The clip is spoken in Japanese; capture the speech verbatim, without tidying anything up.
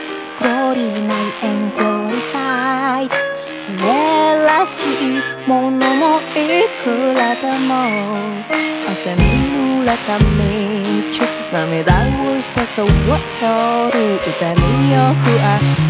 スグローリーないエングローリーサイトそれらしいものもいくらでも汗に濡れた道涙を誘う夜歌によくあ